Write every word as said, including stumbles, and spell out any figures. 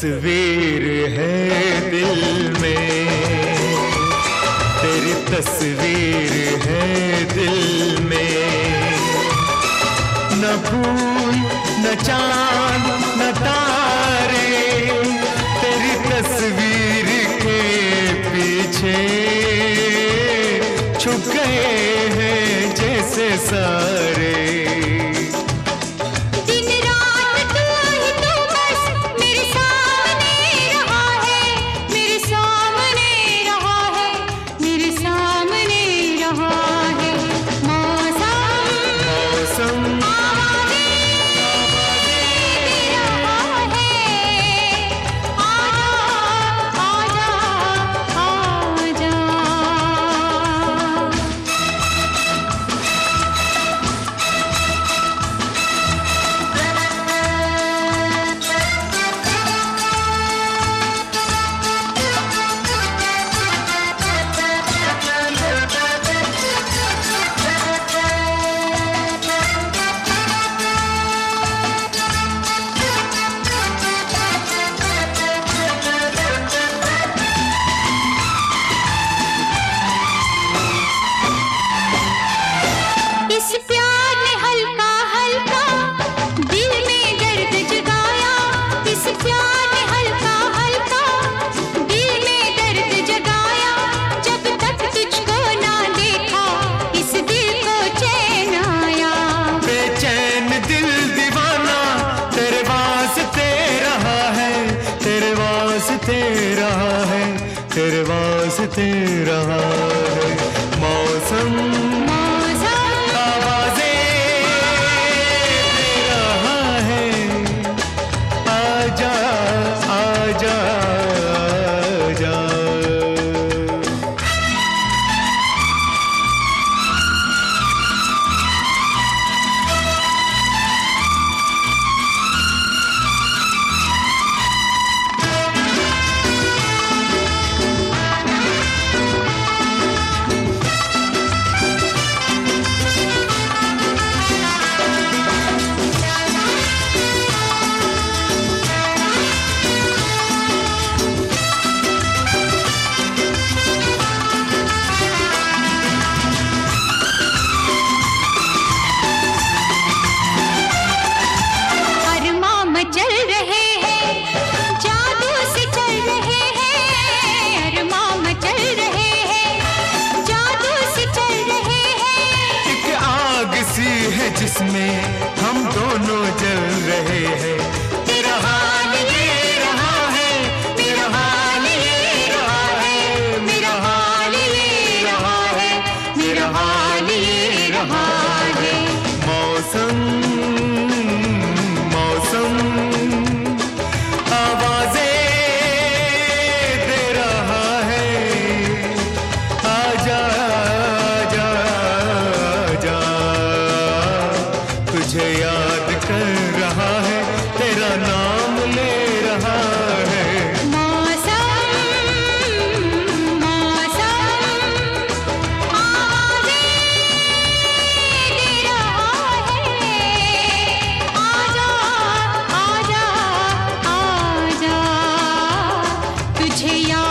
तस्वीर है दिल में, तेरी तस्वीर है दिल में। न फूल न चांद न तारे, तेरी तस्वीर के पीछे छुप गए हैं जैसे सारे। तेरा है तेरे वास्ते रहा है मौसम, आवाज़ें दे रहा है। आजा आजा आजा। जिसमें हम दोनों जल रहे हैं। तेरा हाल ये रहा है, मेरा हाल ये रहा है, मेरा हाल ये रहा है, मेरा हाल ये रहा है। मौसम मौसम आवाज़ें दे रहा है। आजा आजा आजा, तुझे याद कर रहा है, तेरा नाम ले रहा है। मौसम मौसम आवाज़ें दे रहा है। आजा आजा आजा, तुझे याद